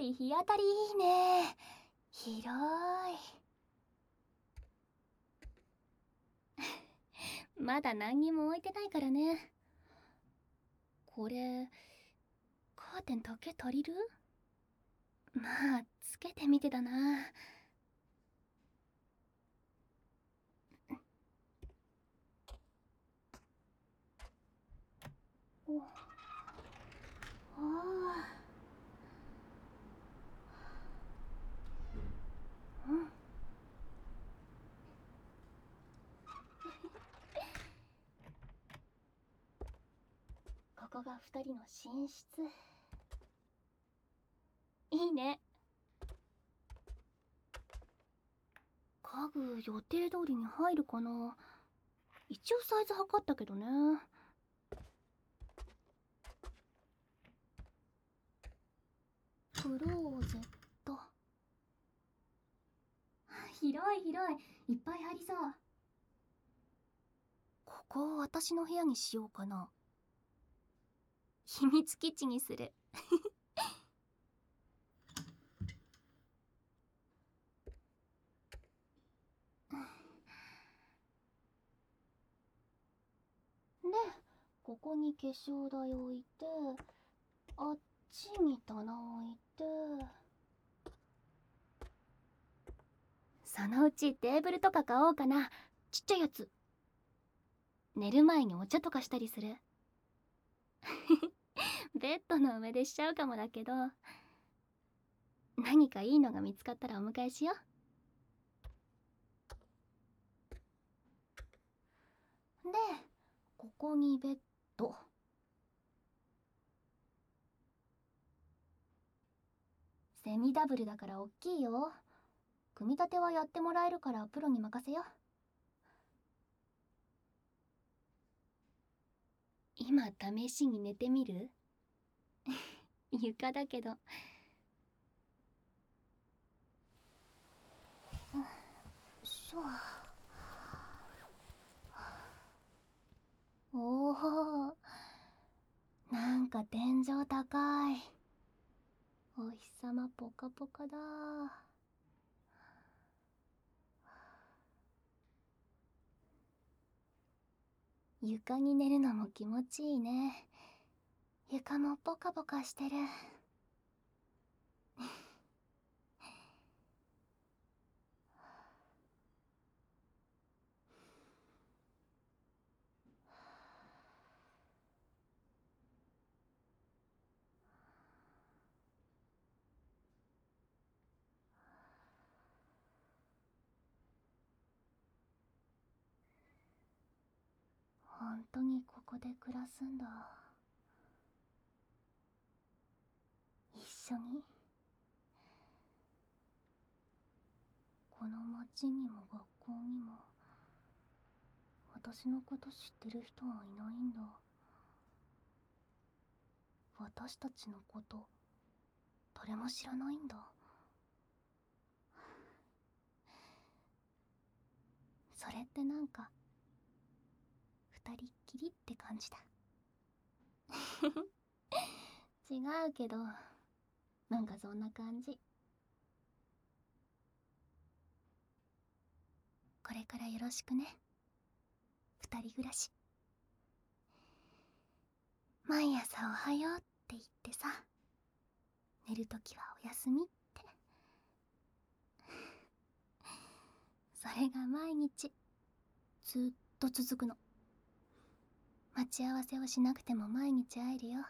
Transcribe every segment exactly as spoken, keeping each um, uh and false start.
り日当たりいいね。広い。まだ何にも置いてないからね。これカーテンだけ足りる？まあつけてみてだな。おああ。うん。ここが二人の寝室。いいね。家具予定通りに入るかな。一応サイズ測ったけどね。クローゼット。広い広い、いっぱい入りそう。ここを私の部屋にしようかな。秘密基地にする。で、ここに化粧台置いて、あっちに棚置いて、そのうちテーブルとか買おうかな。ちっちゃいやつ。寝る前にお茶とかしたりする。ベッドの上でしちゃうかもだけど、何かいいのが見つかったらお迎えしよう。で、ここにベッド。セミダブルだからおっきいよ。組み立てはやってもらえるからプロに任せよ。今試しに寝てみる？床だけど。しょ。おお、なんか天井高い。お日様ポカポカだ。床に寝るのも気持ちいいね。床もポカポカしてる。本当にここで暮らすんだ。一緒に。この町にも学校にも私のこと知ってる人はいないんだ。私たちのこと誰も知らないんだ。それってなんか二人っきりって感じだ。違うけど、なんかそんな感じ。これからよろしくね。二人暮らし。毎朝おはようって言ってさ、寝るときはおやすみって。それが毎日ずっと続くの。待ち合わせをしなくても毎日会えるよ。は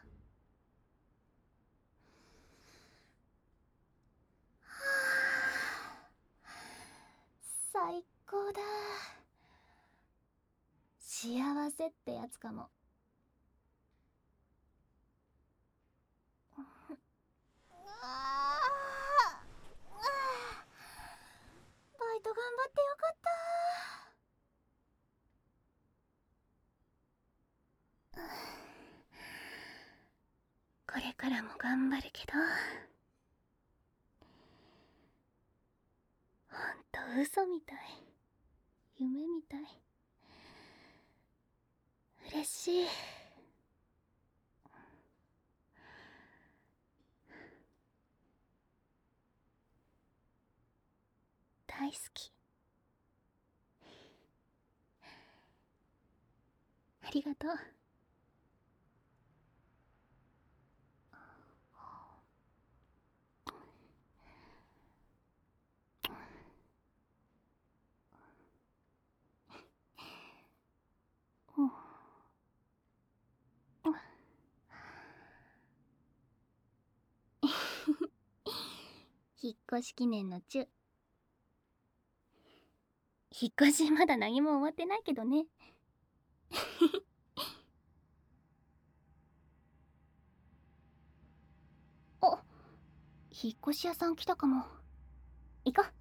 あ、最高だ。幸せってやつかも。ああ、バイト頑張ってよかった。これからも頑張るけど、ほんと嘘みたい。夢みたい。嬉しい。 大好き。ありがとう。うん。引っ越し記念のチュ。引っ越しまだ何も終わってないけどね。あ、引っ越し屋さん来たかも。行こう。